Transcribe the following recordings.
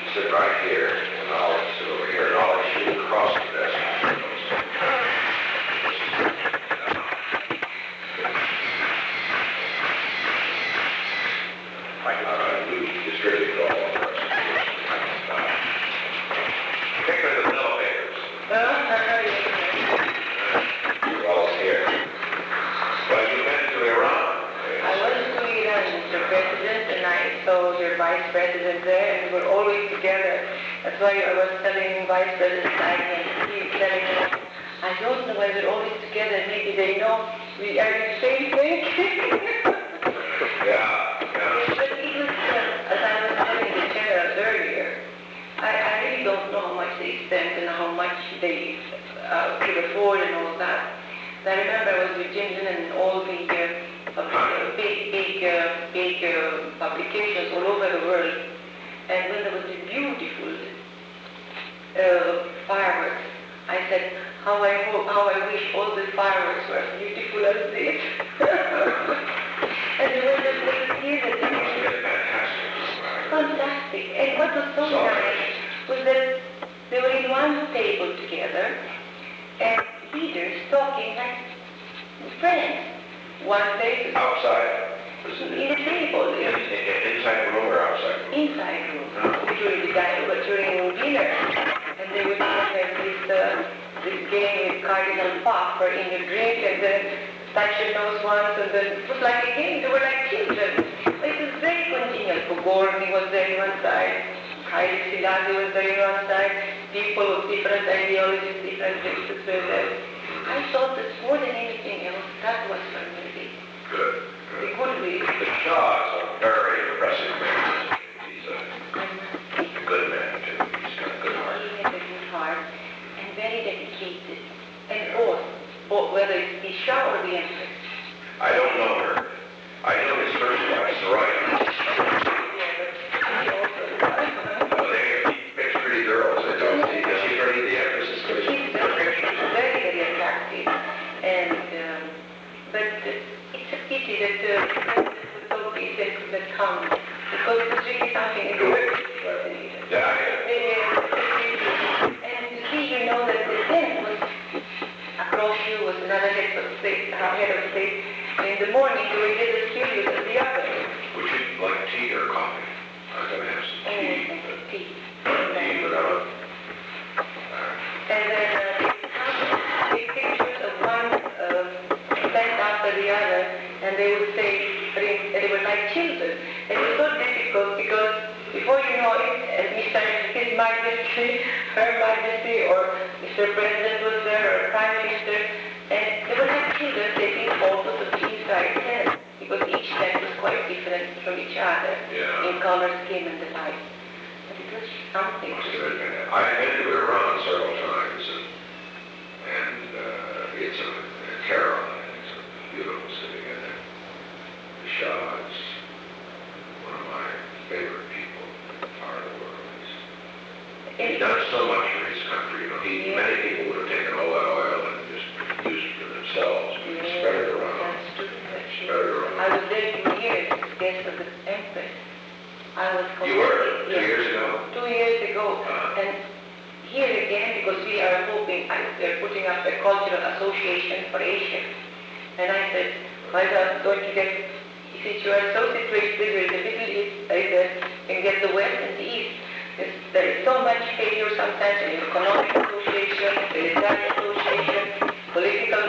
sit right here, and I'll sit over here, and I'll shoot across the desk. We've distributed all of our particularly the elevators. You're all here. Well, you've been to Iran. I was to Iran, Mr. President, and I saw your Vice President there, and we were always together. That's why I was telling Vice President Agnew, and he was telling me, I don't know why we're always together. Maybe they know we are the same thing. Yeah. But even as I was telling the general earlier, I really don't know how much they spent and how much they could afford and all that. I remember I was with Jim and all the big publications all over the world, and when there was a beautiful fireworks, I said, how I wish all the fireworks were as beautiful as this. And there was this little theater. Fantastic. And what was so nice was that they were in one table together, and leaders talking like friends. One day Outside? in a table. Inside room or outside room? Inside room. During dinner. And they would have this game with Cardinal Pop in the drink, and then touch your nose once, and then it was like a game. They were like children. It was very congenial. Pogorny was there on one side. Haile Selassie was there on one side. People with different ideologies, different races were there. I thought that more than anything else, that was for me. Good. It could be. The Shah is a very impressive man. He's a good man, too. He's got a good heart. He has a good heart and very dedicated. And both, whether it's the Shah or the Empress. I don't know her. I know his first wife, Soraya. He picks pretty girls. I don't see that. She's already the Empress. She's very, very attractive. And, but it's a pity that the President could not come, because it's really something in the work that wasn't needed. Yeah. And to see, you know, that the tent was across you was another head of state, and in the morning you were just as curious as the other. Would you like tea or coffee? I'm going to have some tea. Tea. Tea, vanilla. And then take pictures of one tent after the other, and they would say, they were like children. And it was so difficult because before you know it, His Majesty, Her Majesty, or Mr. President was there, or Prime Minister, and they were like children taking photos of the inside tent, because each tent was quite different from each other in color, scheme, and the like. But it was something. I've been to Iran several times, and it's a Tehran. It's a beautiful city, and the Shah is one of my favorite people in the part of the world. He's done so much for his country. You know, many people would have taken all that oil and just used it for themselves. Spread it around. Spread it around. I was there 2 years as guest of the Empress. You were? 2 years ago? 2 years ago. And here again, because we are hoping, they're putting up a cultural association for Asia. And I said, why don't you get, since you are so situated with the Middle East, I said, you can get the West and the East. There is so much failure sometimes in economic association, military association, political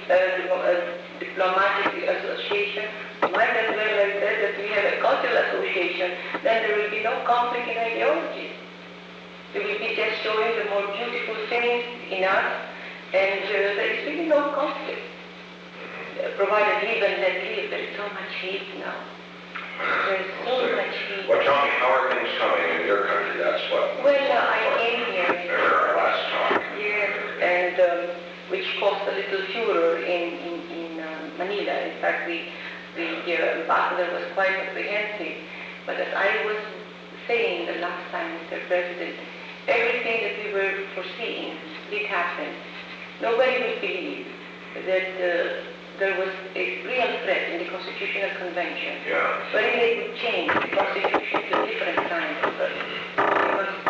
diplomatic association. Might as well have said that we have a cultural association, then there will be no conflict in ideologies. They will be just showing the more beautiful things in us, and there is really no conflict. Provided live and let live, there is so much hate now. There is so much hate. Well, tell me, how are things coming in your country? That's what... Well, I came here. Remember our last talk? Yes, and which caused a little furor in Manila. In fact, the ambassador was quite apprehensive. But as I was saying the last time, Mr. President, everything that we were foreseeing did happen. Nobody would believe that there was a real threat in the Constitutional Convention. Yeah. But they would change the Constitution to different kinds of threats. Because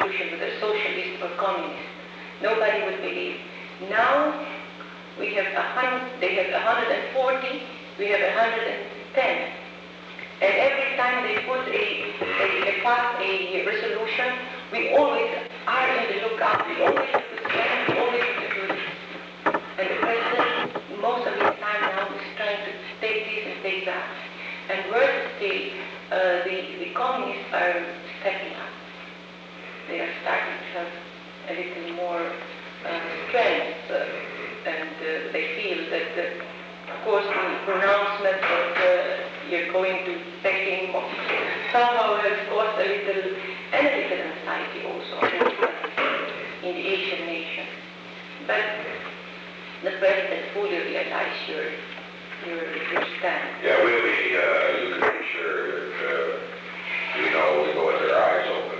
nobody would believe. Now we have they have 140, we have 110. And every time they put pass a resolution, we always are in the lookout, we always have to spend, we always have to do this. And the president, most of his time now, is trying to take this and take that. And worse still, the communists are stepping up. They are starting to have a little more strength, and they feel that, of course, the pronouncement that you're going to take him somehow has caused a little anxiety also in the Asian nation. But the president fully realized your stand. Yeah, you can be sure that, we go with their eyes open.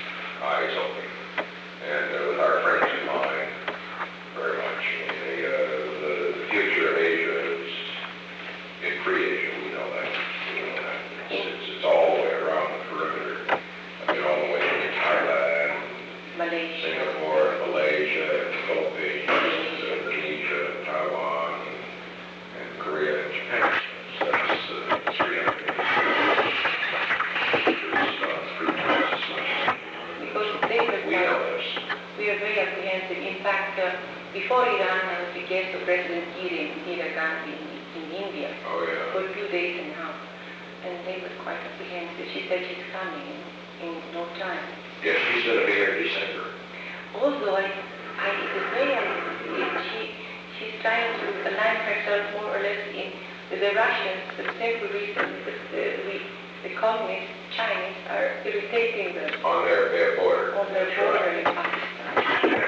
And with our friends in mind, very much. The future of Asia is in free Asia, we know that. It's all the way around the perimeter. I mean, all the way to Thailand, Malaysia, Singapore, Malaysia, the Philippines, Indonesia, Taiwan, and Korea, and Japan. So that's 300 we are very apprehensive. In fact, before Iran, I was the guest of President Indira Gandhi in India for 2 days and a half. And they were quite apprehensive. She said she's coming in no time. Yes, she's going to be here in December. Although it was very apprehensive. She's trying to align herself more or less with the Russians for the simple reason that the communist Chinese are irritating them. On their border. On their border in Pakistan.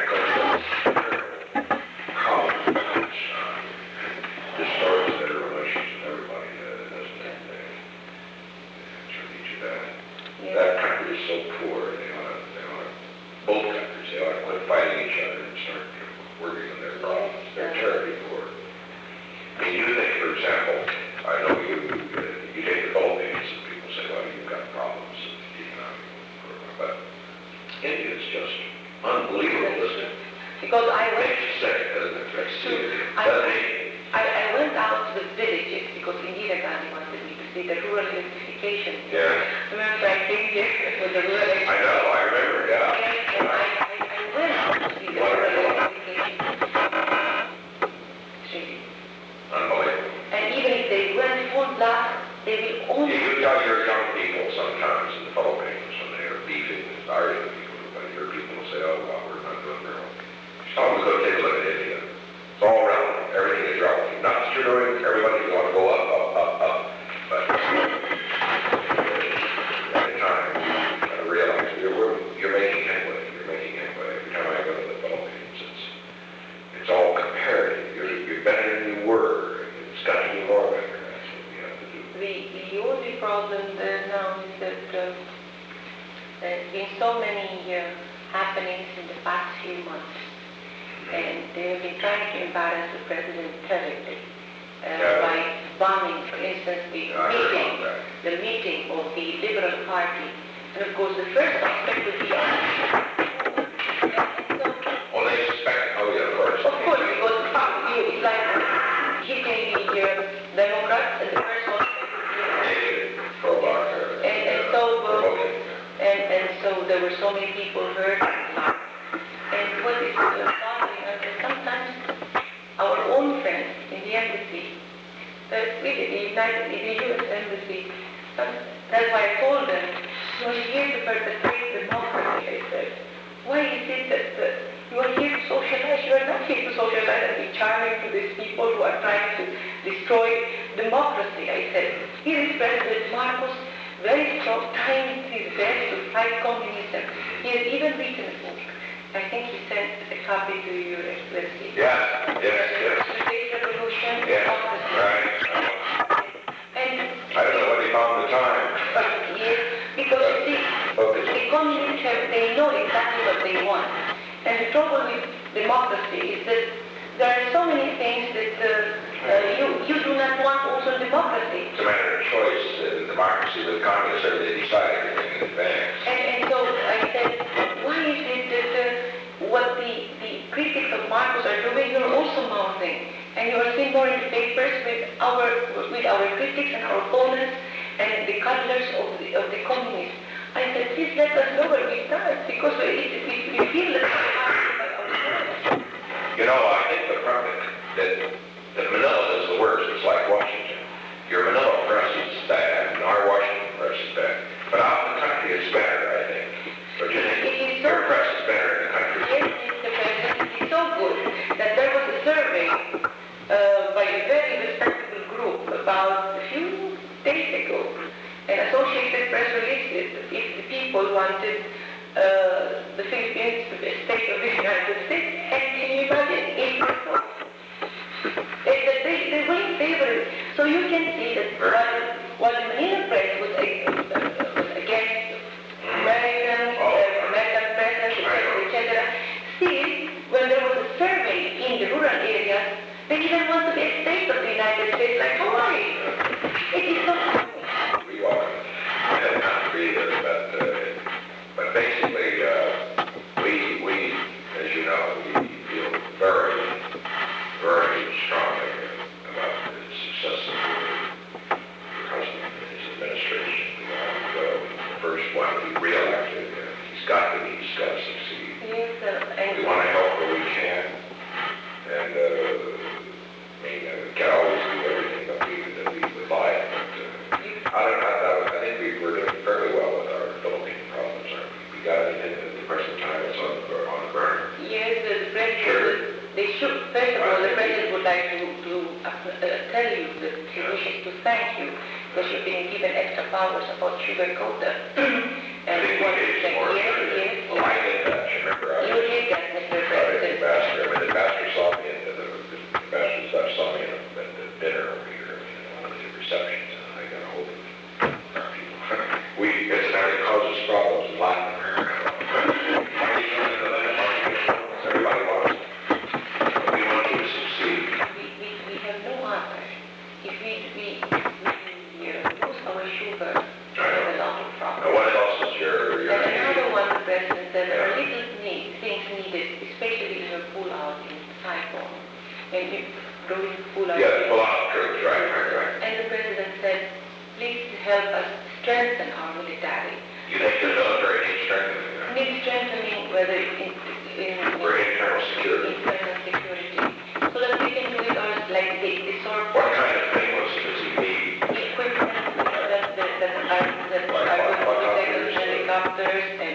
Destroys their relations with everybody, doesn't it? They treat you bad. Yes. That country is so poor, both countries, they ought to quit fighting each other and start working on their problems. They're terribly poor. I mean, you think, for example, I know you take the Philippines, and people say, well, you've got problems economic, but India is just unbelievable, isn't it? Because I went out to the villages because Indira Gandhi wanted me to see the rural electrification. Yeah. Remember I came here with the rural electrification? I know, I remember, yeah. And I went out to see the rural electrification. Really. Unbelievable. And even if they went full blast, they will only... You tell your young people sometimes in the Philippines when they are beefing with our young people, but your people will say, oh, well, we're not doing very well. Tell them to go take a look at India. It's all relative. Everything is relative. Not that you're doing, everybody, you want to go up. But at the time, you got to realize you're making headway. Every time I go to the Philippines, it's all comparative. You're better than you were. It's got to be more better. That's what we have to do. The only problem there now is that there's been so many happenings in the past few months. And they have been trying to embarrass the president terribly by bombing, for instance, the meeting of the Liberal Party. And of course, the first suspect would be us. Oh, they suspect? Oh, yeah, of course. Of course, because it's like hitting the Democrats, and the first suspect would be and so there were so many people hurt. And what is sometimes our own friends in the embassy, really the U.S. embassy, that's why I told them, you're here to perpetrate democracy, I said. Why is it that you are here to socialize? You are not here to socialize and be charming to these people who are trying to destroy democracy, I said. Here is President Marcos, very strong, trying his best to fight communism. He has even written a book. I think he sent a copy to you, let's see. Yes. The State Revolution, Democracy. Right. And I don't know what he found the time. yes, because the communists they know exactly what they want. And the trouble with democracy is that there are so many things that you do not want also in democracy. It's a matter of choice. In democracy, with communists, they decide everything in advance. And so I said, why is it that what the anymore in the papers with our critics and our opponents and the cuddlers of the communists. I said, please let us know where we start, because we feel that we have to by ourselves. You know, I think the problem that Manila is the worst. It's like Washington. Your Manila press is bad, and our Washington press is bad. But out in the country, it's better, I think. Don't you think? Your press is better in the country. Yes, Mr. President, it is so good that there was a survey by a very respectable group about a few days ago, and Associated Press released it, if the people wanted the Philippines to be a state of the United States, and can you imagine, 8%? They were in favor. So you can see that while the Manila press was against Americans, American presence, etc., still, when there was a survey in the rural areas, they didn't want to be a state of the United States like Hawaii. It is so funny. We are. I have not agreed with it, but basically, we, as you know, we feel very, very strongly about the success of the President and his administration. The first one we re-elected, he's got to succeed. Yes, and We want to help where we can, and we can't always do everything that we would like, but I think we're doing fairly well with our Philippine problems, aren't we? We got anything at the present time that's on the burner? yes, the President, Sure. they should, first of all, the President would like to tell you that he wishes to thank you because you've been given extra powers about sugar quota. I And think we we want to gave thank more. yes. Well, I did that, you remember? You did that, Mr. President. The ambassador saw me at the ambassador saw me at the dinner over here, one of the receptions, and I got a hold of our people. It causes problems in Latin America. Everybody wants it. We want you to succeed. We have no answer. If we lose our sugar, we have a lot of Now, problems. what else is your And another one, the President said there are little things needed, especially in your pull-out in Saigon. When you growing pull-out. Yeah, pull out troops, right. And the President said, please help us strengthen our military. You think the military needs strengthening? Need strengthening, whether For internal security. internal security, so that we can do it like the sort of What kind of thing does he need? equipment that are protected, helicopters and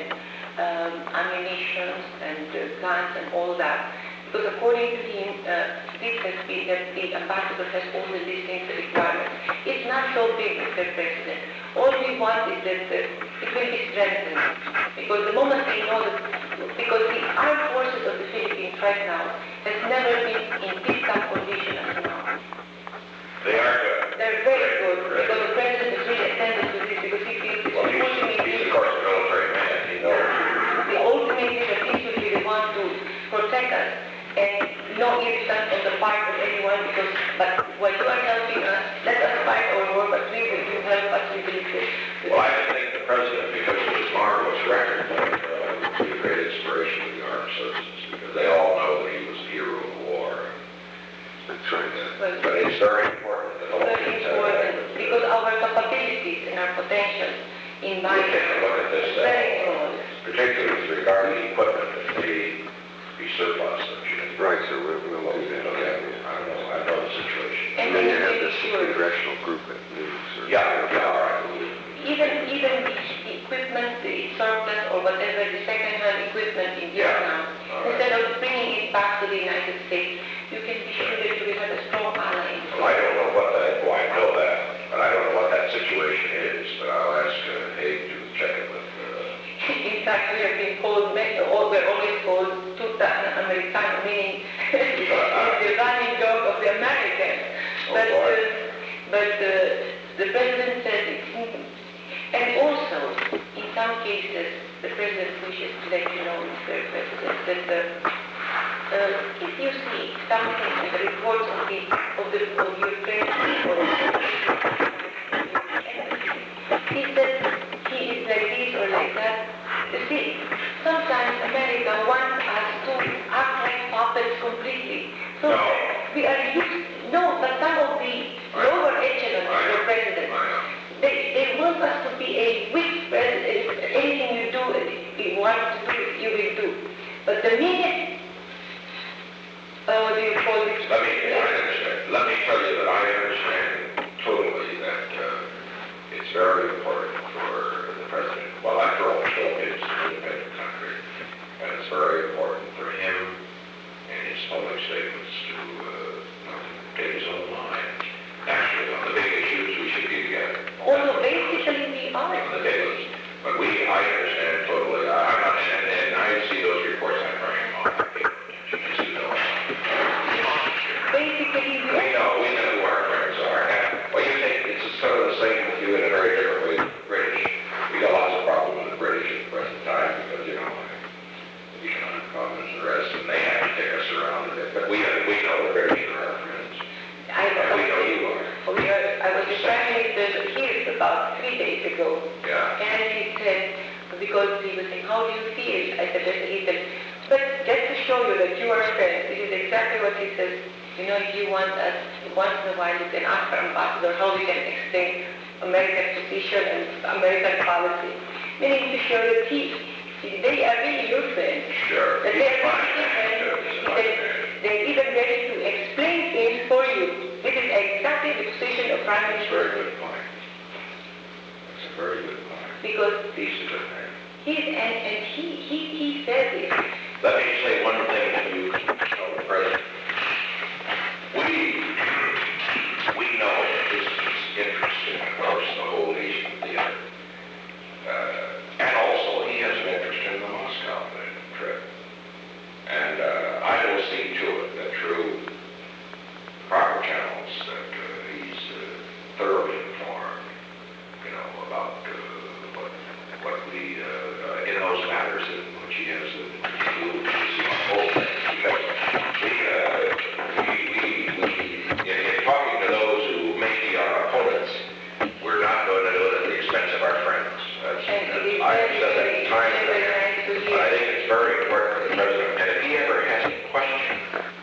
ammunition and guns and all that. Because according to him, this has been that the ambassador has all the listing requirements. It's not so big, Mr. President. All we want is that it will be strengthened. Because the moment we know that, because the armed forces of the Philippines right now has never been in this tough condition as now. They are good. They're very good, because the President is really attentive to this, because he feels it's Well, he's of course a military man. He knows. the ultimate is that he should be the one to protect us, and no irritant on the part of anyone, but while you are helping us, let us fight our war, but we will you help us, we believe this. Well, I think the President, because of his marvelous record, would be a great inspiration to the armed services, because they all know that he was a hero of war. That's right. But it's very important that all Very important, because our capabilities and our potentials in we mind take a look at this, is very small. particularly with regard to the equipment that may be surplus. Right, so we'll do that. Okay, I know the situation. And And then you then have make this sure, congressional group at news. Yeah, all right. even the equipment, the surplus or whatever, the second-hand equipment in Yeah. Vietnam, instead of bringing it back to the United States, you can be sure that we have a strong ally. Well, I don't know what that, well, I know that, but I don't know what that situation is, but I'll ask Haig to check it with, In fact, we have been called, we're always called tuta americano, meaning it's the running joke of the Americans. But the President said it's, and also, in some cases, the President wishes to let you know, Mr. President, that if you see something in the reports of your friends or he said he is like this or like that. You see, sometimes America wants us to act like puppets completely. So No. we are used, no, want us to be a weak president. Anything you do, you want to do, you will do. But the minute, what do you call it? Let me tell you that I understand totally that it's very important for the president. Well, after all, Philippines is an independent country, and it's very important for him and his public statements to get his own mind. Naturally, on the big issues, we should be together. Although basically we are. On the big ones. But I understand totally. I'm not, and I see those reports. I'm very involved. You know. Basically We know who our friends are. Well, you think it's sort of the same with you in a very different way. British. We got lots of problems with the British at the present time because, you know, economic problems and the rest, and they have to take us around a bit. But we know the British are our friends. And we know you are. I was with Prime Minister here about 3 days ago. Yeah. And he said, because he was saying, how do you feel? I said, he said, but just to show you that you are a friend, this is exactly what he says. You know, if you want us, once in a while you can ask our ambassador how we can explain American position and American policy. Meaning to show that they are really your friends. Sure. That they are really friends. They're even ready to explain things for you. This is exactly the position of Prime That's a Minister. very good point. That's a very good point. Because He's a good man. he says it. Let me say one thing to you, Mr. President. We know that this is interesting, of course, the whole nation together. And also, he has an interest in the Moscow trip. And I will see to it that through proper channels that he's thoroughly informed, you know, about what we, in those matters in which he has to do on both things. Because in talking to those who may be our opponents, we're not going to do it at the expense of our friends. I've said that time and again. But I think it's very important for the president, and if he ever has a question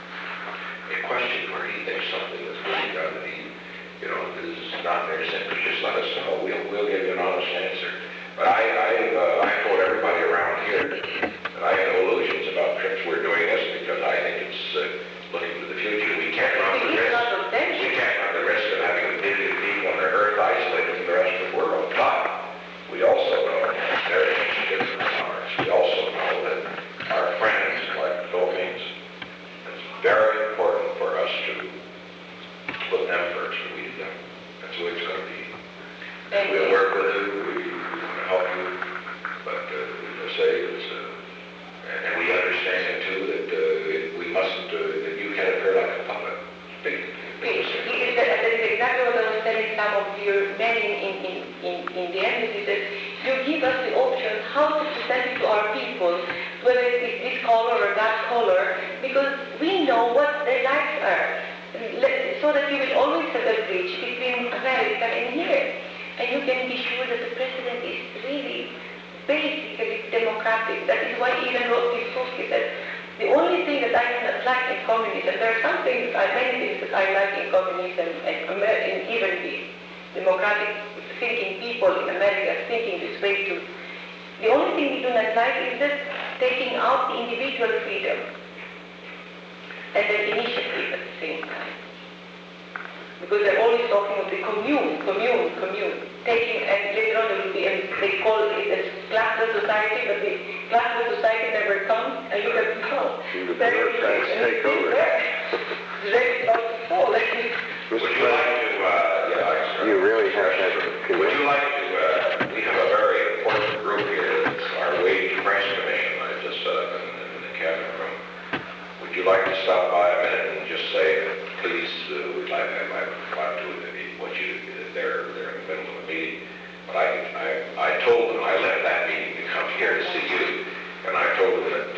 where he thinks something is being done that he, you know, is not in his interest, just let us know. We'll give you an honest answer. But I told everybody around here that I had no illusions about trips. We're doing this because I think it's looking to the future. We can't run the risk. We can't run the risk of having a billion people on Earth isolated from the rest of the world. But we also know that their interests are different from ours. We also know that our friends, like the Philippines, it's very important for us to put them first, and we do them. That's the way it's going to be. And we'll work with you. We want to help you. But as I say, and we understand too that we mustn't. That you can't appear like a puppet. That is exactly what I was telling some of your men in the embassy, that you give us the option how to present it to our people, whether it is this color or that color, because we know what their lives are, so that you will always have a bridge between America and here. And you can be sure that the president is really basically democratic. That is why he even wrote this book. He said, the only thing that I cannot like in communism, there are some things, many things that I like in communism and even the democratic thinking people in America thinking this way too. The only thing we do not like is just taking out the individual freedom and then initiative at the same time. Because they're always talking of the commune. Taking, and later on there will be, and they call it a classless society, but the classless society never comes, and look at now. The bureaucrats take over. Ready about to fall. Would you like to, You really have that would you like to, we have a very important group here, it's our wage press commission, I just set up in the cabinet room. Would you like to stop by a minute and just say, please, we'd like to what you, they're in the middle of a meeting. But I told them, I left that meeting to come here to see you, and I told them that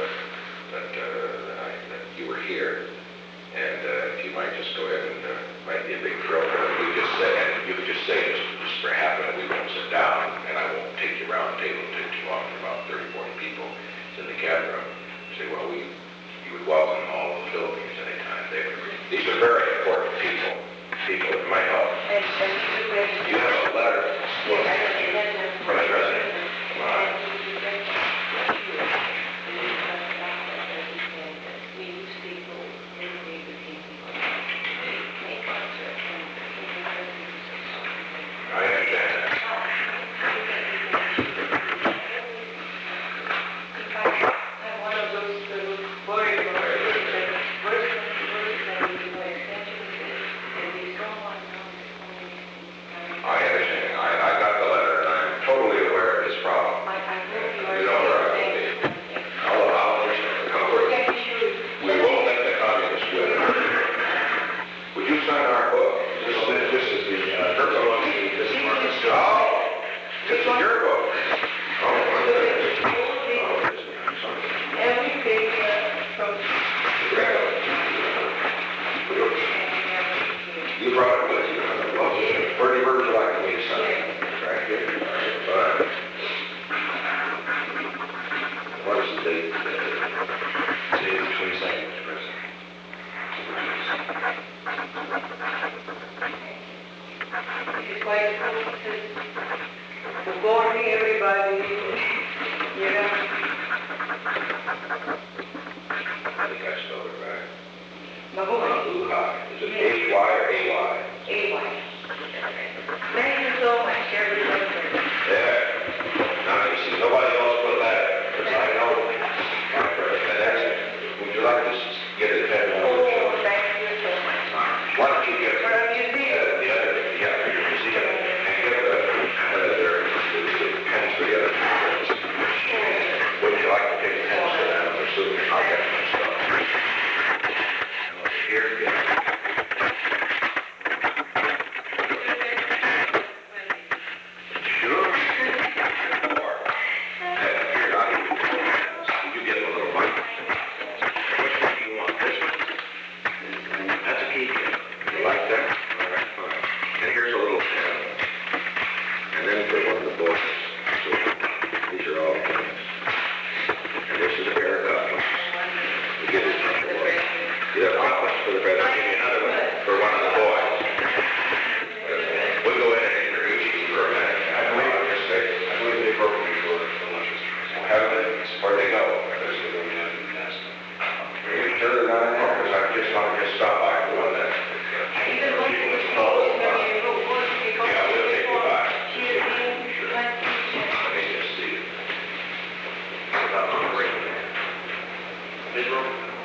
you were here, and if you might just go ahead and, might be a big thrill for them. You just said, and you could just say, just for half a minute, we won't sit down, and I won't take you around the table, it'll take too long for about 30, 40 people. It's in the cabinet room. Say, well, you would welcome all of the Philippines anytime. These are very important people that might help. And You have a letter Vice President? Right. I understand that. I'm one of those worried about that worse than and we don't want to know this community. I understand. I got the letter, and I'm totally aware of this problem. I hope You know where I will be. I'll understand the comfort. We won't let the communists win. Would you sign our book? This is the, her book. This is Marcus. Oh, this is your book. Oh, my goodness. Oh, this is, I'm sorry. Everything from You brought it with you. Well, where would you like me to sign? Right here. All right. What is the date today? Today is the 22nd, Mr. President. It's quite cool to warn everybody, you know. I think I spelled it right. Mabuhay. Mabuhay. Is it H-Y or A-Y? AY. Thank you so much, everybody. Yeah. Now, you see, nobody else put that, because I know, my president asked me, would you like to get a pen and Oh, over? thank you so much. Why don't you get For a museum. the other, yeah, for your museum, and get the pens for the other two. Wouldn't you like to take pens for them, or soon? I'll get them myself. Here, yeah. Sure. More. Here, I'll give you 4 pens. You get a little money. Which one do you want? This one? That's a key pen. You like that? All right, fine. And here's a little pen. And then for one of the boys. So these are all pens. And this is a pair of cufflinks. You get it from the boy. You have cufflinks for the president. I'll give you another one for one of the boys. We'll go ahead and introduce you for a minute. I believe they broke me for lunches. Have they? Where'd they go? Are you sure they're not in there? Because I just want to stop by for one minute. Even when she was close, when you go work, because Yeah, we'll take you by. she is being like teacher. Let me just see. About my ring there. They broke.